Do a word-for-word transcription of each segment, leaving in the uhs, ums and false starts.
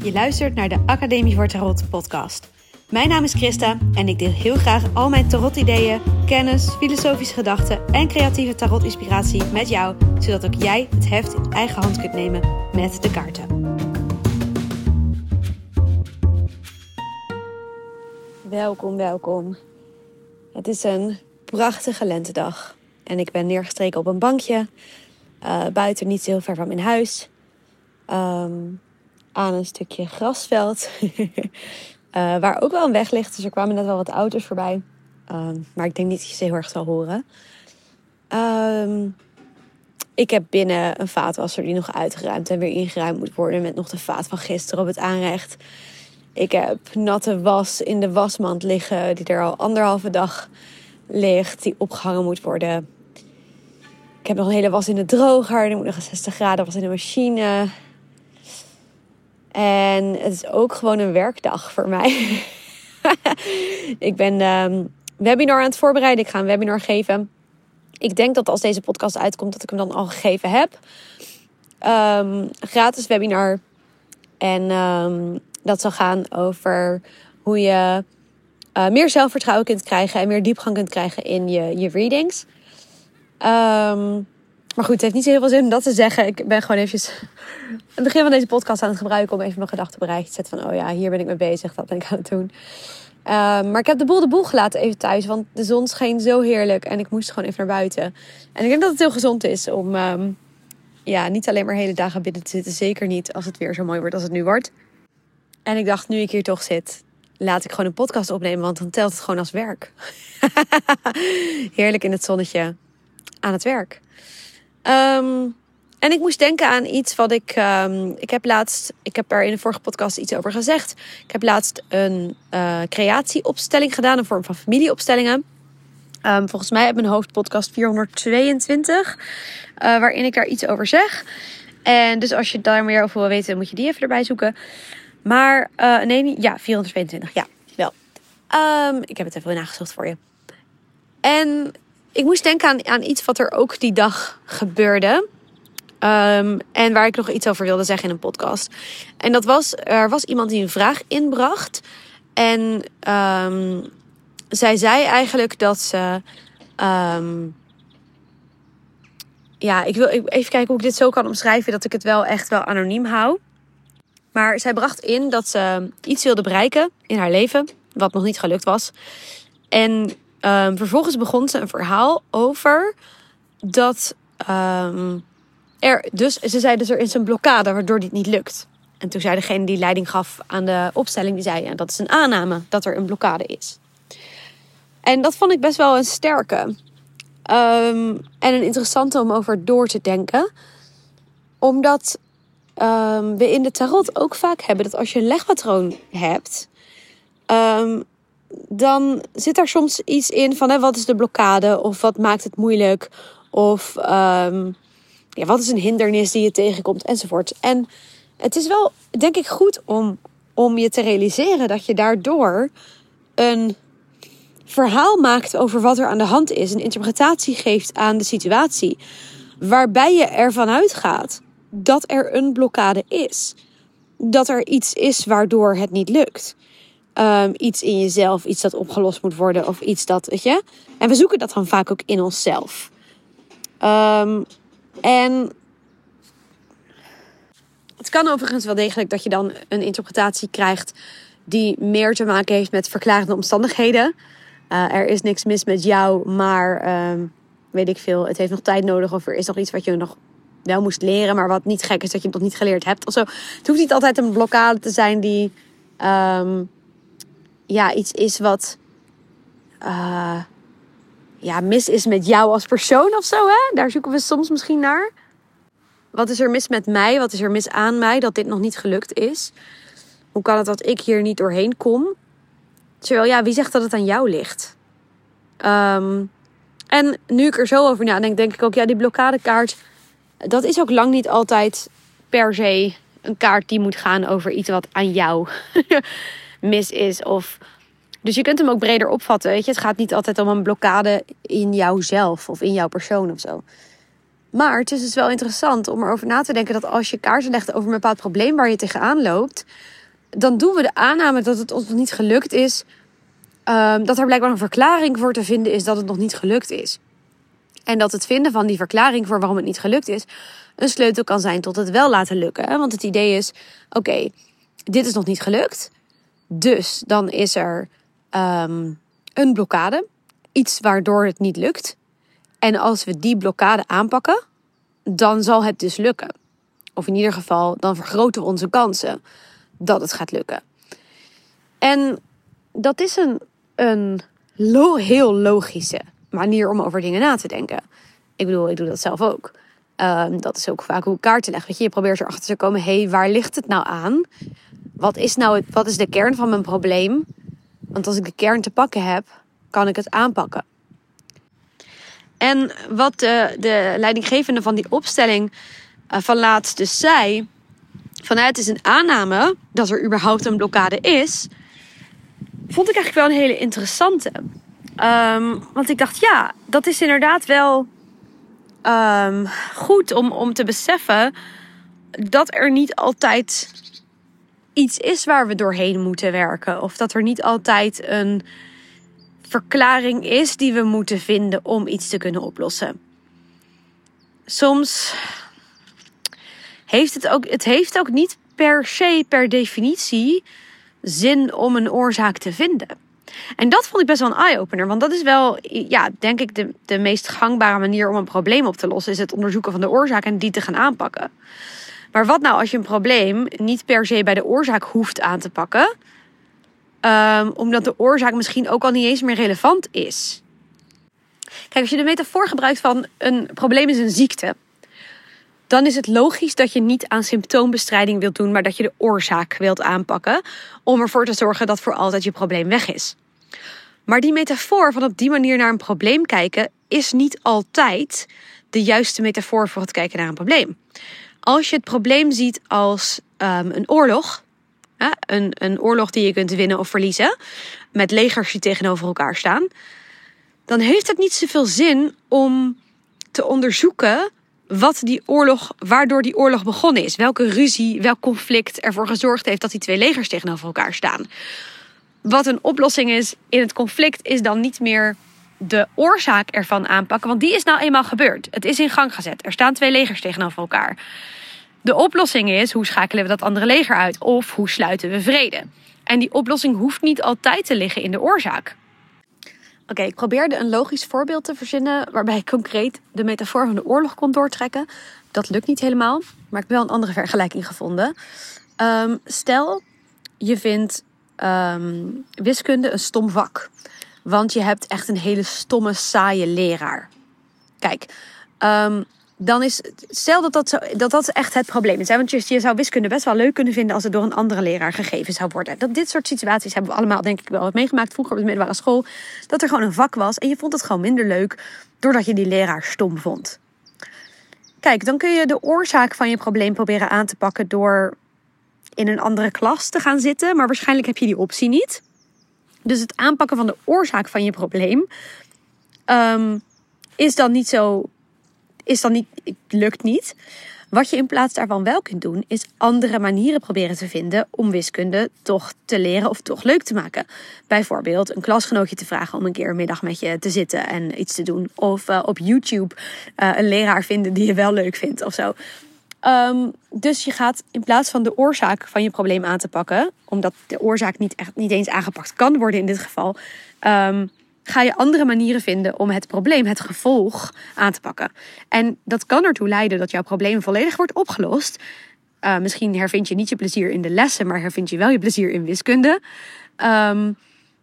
Je luistert naar de Academie voor Tarot podcast. Mijn naam is Christa en ik deel heel graag al mijn tarot-ideeën, kennis, filosofische gedachten en creatieve tarot-inspiratie met jou, zodat ook jij het heft in eigen hand kunt nemen met de kaarten. Welkom, welkom. Het is een prachtige lentedag en ik ben neergestreken op een bankje, uh, buiten niet zo heel ver van mijn huis, um, aan een stukje grasveld. Uh, waar ook wel een weg ligt. Dus er kwamen net wel wat auto's voorbij. Um, maar ik denk niet dat je ze heel erg zal horen. Um, ik heb binnen een vaatwasser die nog uitgeruimd en weer ingeruimd moet worden. Met nog de vaat van gisteren op het aanrecht. Ik heb natte was in de wasmand liggen. Die er al anderhalve dag ligt. Die opgehangen moet worden. Ik heb nog een hele was in de droger. Er moet nog een zestig graden was in de machine. En het is ook gewoon een werkdag voor mij. Ik ben een webinar aan het voorbereiden. Ik ga een webinar geven. Ik denk dat als deze podcast uitkomt, dat ik hem dan al gegeven heb. Um, een gratis webinar. En um, dat zal gaan over hoe je uh, meer zelfvertrouwen kunt krijgen. En meer diepgang kunt krijgen in je, je readings. Um, Maar goed, het heeft niet zo heel veel zin om dat te zeggen. Ik ben gewoon eventjes aan het begin van deze podcast aan het gebruiken om even mijn gedachten op een rijtje te zetten. Van, oh ja, hier ben ik mee bezig. Dat ben ik aan het doen. Uh, maar ik heb de boel de boel gelaten even thuis. Want de zon scheen zo heerlijk. En ik moest gewoon even naar buiten. En ik denk dat het heel gezond is om um, ja, niet alleen maar hele dagen binnen te zitten. Zeker niet als het weer zo mooi wordt als het nu wordt. En ik dacht, nu ik hier toch zit, laat ik gewoon een podcast opnemen. Want dan telt het gewoon als werk. Heerlijk in het zonnetje aan het werk. Um, en ik moest denken aan iets wat ik... Um, ik heb laatst... Ik heb er in de vorige podcast iets over gezegd. Ik heb laatst een uh, creatieopstelling gedaan. Een vorm van familieopstellingen. Um, volgens mij heb mijn hoofdpodcast vierhonderdtweeëntwintig. Uh, waarin ik daar iets over zeg. En dus als je daar meer over wil weten, moet je die even erbij zoeken. Maar... Uh, nee, ja, vierhonderdtweeëntwintig. Ja, wel. Um, ik heb het even nagezocht voor je. En... Ik moest denken aan, aan iets wat er ook die dag gebeurde. Um, en waar ik nog iets over wilde zeggen in een podcast. En dat was, er was iemand die een vraag inbracht. En um, zij zei eigenlijk dat ze... Um, ja, ik wil even kijken hoe ik dit zo kan omschrijven. Dat ik het wel echt wel anoniem hou. Maar zij bracht in dat ze iets wilde bereiken in haar leven. Wat nog niet gelukt was. En... Um, vervolgens begon ze een verhaal over dat um, er dus, ze zei dus er is een blokkade waardoor dit niet lukt. En toen zei degene die leiding gaf aan de opstelling, die zei, ja, dat is een aanname dat er een blokkade is. En dat vond ik best wel een sterke. Um, en een interessante om over door te denken. Omdat um, we in de tarot ook vaak hebben dat als je een legpatroon hebt... Um, dan zit er soms iets in van hè, wat is de blokkade of wat maakt het moeilijk of um, ja, wat is een hindernis die je tegenkomt enzovoort. En het is wel denk ik goed om, om je te realiseren dat je daardoor een verhaal maakt over wat er aan de hand is. Een interpretatie geeft aan de situatie waarbij je ervan uitgaat dat er een blokkade is. Dat er iets is waardoor het niet lukt. Um, iets in jezelf, iets dat opgelost moet worden of iets dat, weet je. En we zoeken dat dan vaak ook in onszelf. Um, en het kan overigens wel degelijk dat je dan een interpretatie krijgt die meer te maken heeft met verklarende omstandigheden. Uh, er is niks mis met jou, maar um, weet ik veel, het heeft nog tijd nodig of er is nog iets wat je nog wel moest leren, maar wat niet gek is dat je het nog niet geleerd hebt of zo. Het hoeft niet altijd een blokkade te zijn die... Um, ja, iets is wat uh, ja, mis is met jou als persoon of zo, hè? Daar zoeken we soms misschien naar. Wat is er mis met mij? Wat is er mis aan mij dat dit nog niet gelukt is? Hoe kan het dat ik hier niet doorheen kom? Terwijl, ja, wie zegt dat het aan jou ligt? Um, en nu ik er zo over nadenk, denk ik ook, ja, die blokkadekaart, dat is ook lang niet altijd per se een kaart die moet gaan over iets wat aan jou mis is. Of... Dus je kunt hem ook breder opvatten. Weet je? Het gaat niet altijd om een blokkade in jouzelf of in jouw persoon of zo. Maar het is dus wel interessant om erover na te denken dat als je kaarten legt over een bepaald probleem waar je tegenaan loopt, dan doen we de aanname dat het ons nog niet gelukt is. Um, dat er blijkbaar een verklaring voor te vinden is dat het nog niet gelukt is. En dat het vinden van die verklaring voor waarom het niet gelukt is een sleutel kan zijn tot het wel laten lukken. Hè? Want het idee is, oké, okay, dit is nog niet gelukt. Dus dan is er um, een blokkade. Iets waardoor het niet lukt. En als we die blokkade aanpakken, dan zal het dus lukken. Of in ieder geval, dan vergroten we onze kansen dat het gaat lukken. En dat is een, een lo- heel logische manier om over dingen na te denken. Ik bedoel, ik doe dat zelf ook. Um, dat is ook vaak hoe ik kaarten leg. Weet je, je probeert erachter te komen, hé, hey, waar ligt het nou aan? Wat is nou het, wat is de kern van mijn probleem? Want als ik de kern te pakken heb, kan ik het aanpakken. En wat de, de leidinggevende van die opstelling uh, van laatst dus zei, van het is een aanname dat er überhaupt een blokkade is, vond ik eigenlijk wel een hele interessante. Um, want ik dacht, ja, dat is inderdaad wel um, goed om, om te beseffen dat er niet altijd iets is waar we doorheen moeten werken. Of dat er niet altijd een verklaring is die we moeten vinden om iets te kunnen oplossen. Soms heeft het ook, het heeft ook niet per se, per definitie, zin om een oorzaak te vinden. En dat vond ik best wel een eye-opener. Want dat is wel, ja, denk ik, de, de meest gangbare manier om een probleem op te lossen, is het onderzoeken van de oorzaak en die te gaan aanpakken. Maar wat nou als je een probleem niet per se bij de oorzaak hoeft aan te pakken, um, omdat de oorzaak misschien ook al niet eens meer relevant is? Kijk, als je de metafoor gebruikt van een probleem is een ziekte, dan is het logisch dat je niet aan symptoombestrijding wilt doen, maar dat je de oorzaak wilt aanpakken om ervoor te zorgen dat voor altijd je probleem weg is. Maar die metafoor van op die manier naar een probleem kijken is niet altijd de juiste metafoor voor het kijken naar een probleem. Als je het probleem ziet als um, een oorlog, hè, een, een oorlog die je kunt winnen of verliezen, met legers die tegenover elkaar staan, dan heeft het niet zoveel zin om te onderzoeken wat die oorlog, waardoor die oorlog begonnen is. Welke ruzie, welk conflict ervoor gezorgd heeft dat die twee legers tegenover elkaar staan. Wat een oplossing is in het conflict is dan niet meer de oorzaak ervan aanpakken, want die is nou eenmaal gebeurd. Het is in gang gezet. Er staan twee legers tegenover elkaar. De oplossing is, hoe schakelen we dat andere leger uit? Of hoe sluiten we vrede? En die oplossing hoeft niet altijd te liggen in de oorzaak. Oké, okay, ik probeerde een logisch voorbeeld te verzinnen waarbij ik concreet de metafoor van de oorlog kon doortrekken. Dat lukt niet helemaal, maar ik heb wel een andere vergelijking gevonden. Um, stel, je vindt um, wiskunde een stom vak. Want je hebt echt een hele stomme, saaie leraar. Kijk, um, dan is, stel dat dat, zo, dat dat echt het probleem is. Hè? Want je, je zou wiskunde best wel leuk kunnen vinden als het door een andere leraar gegeven zou worden. Dat, dit soort situaties hebben we allemaal denk ik wel wat meegemaakt vroeger op de middelbare school. Dat er gewoon een vak was en je vond het gewoon minder leuk doordat je die leraar stom vond. Kijk, dan kun je de oorzaak van je probleem proberen aan te pakken door in een andere klas te gaan zitten. Maar waarschijnlijk heb je die optie niet. Dus het aanpakken van de oorzaak van je probleem um, is dan niet zo, is dan niet, lukt niet. Wat je in plaats daarvan wel kunt doen, is andere manieren proberen te vinden om wiskunde toch te leren of toch leuk te maken. Bijvoorbeeld een klasgenootje te vragen om een keer een middag met je te zitten en iets te doen. Of uh, op YouTube uh, een leraar vinden die je wel leuk vindt of zo. Um, dus je gaat in plaats van de oorzaak van je probleem aan te pakken, omdat de oorzaak niet, echt, niet eens aangepakt kan worden in dit geval, um, ga je andere manieren vinden om het probleem, het gevolg, aan te pakken. En dat kan ertoe leiden dat jouw probleem volledig wordt opgelost. Uh, misschien hervind je niet je plezier in de lessen, maar hervind je wel je plezier in wiskunde. Um,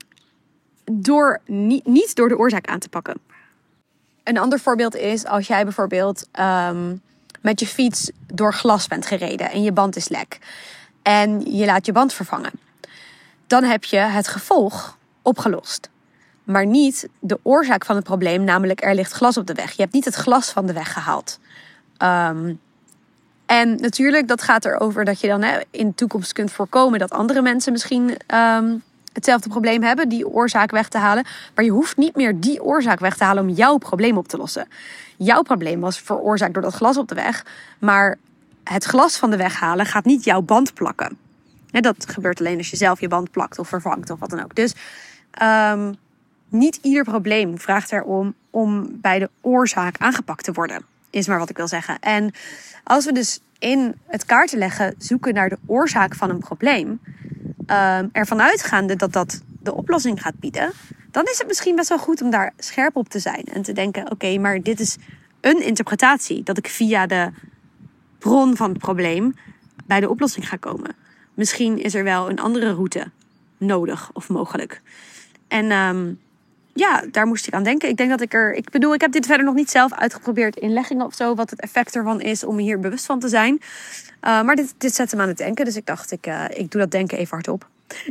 door, niet, niet door de oorzaak aan te pakken. Een ander voorbeeld is als jij bijvoorbeeld Um, met je fiets door glas bent gereden en je band is lek. En je laat je band vervangen. Dan heb je het gevolg opgelost. Maar niet de oorzaak van het probleem, namelijk er ligt glas op de weg. Je hebt niet het glas van de weg gehaald. Um, en natuurlijk, dat gaat erover dat je dan hè, in de toekomst kunt voorkomen dat andere mensen misschien um, hetzelfde probleem hebben, die oorzaak weg te halen. Maar je hoeft niet meer die oorzaak weg te halen om jouw probleem op te lossen. Jouw probleem was veroorzaakt door dat glas op de weg. Maar het glas van de weg halen gaat niet jouw band plakken. Ja, dat gebeurt alleen als je zelf je band plakt of vervangt of wat dan ook. Dus um, niet ieder probleem vraagt erom om bij de oorzaak aangepakt te worden. Is maar wat ik wil zeggen. En als we dus in het kaarten leggen zoeken naar de oorzaak van een probleem, Um, ervan uitgaande dat dat de oplossing gaat bieden, dan is het misschien best wel goed om daar scherp op te zijn. En te denken, oké, okay, maar dit is een interpretatie. Dat ik via de bron van het probleem bij de oplossing ga komen. Misschien is er wel een andere route nodig of mogelijk. En um, ja, daar moest ik aan denken. Ik denk dat ik er... Ik bedoel, ik heb dit verder nog niet zelf uitgeprobeerd in leggingen of zo, wat het effect ervan is om hier bewust van te zijn. Uh, maar dit, dit zette me aan het denken. Dus ik dacht, ik, uh, ik doe dat denken even hardop.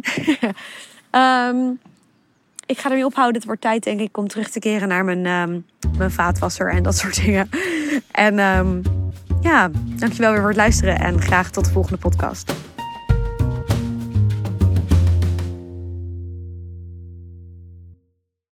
um, ik ga ermee ophouden. Het wordt tijd, denk ik, om terug te keren naar mijn, um, mijn vaatwasser en dat soort dingen. En um, ja, dankjewel weer voor het luisteren. En graag tot de volgende podcast.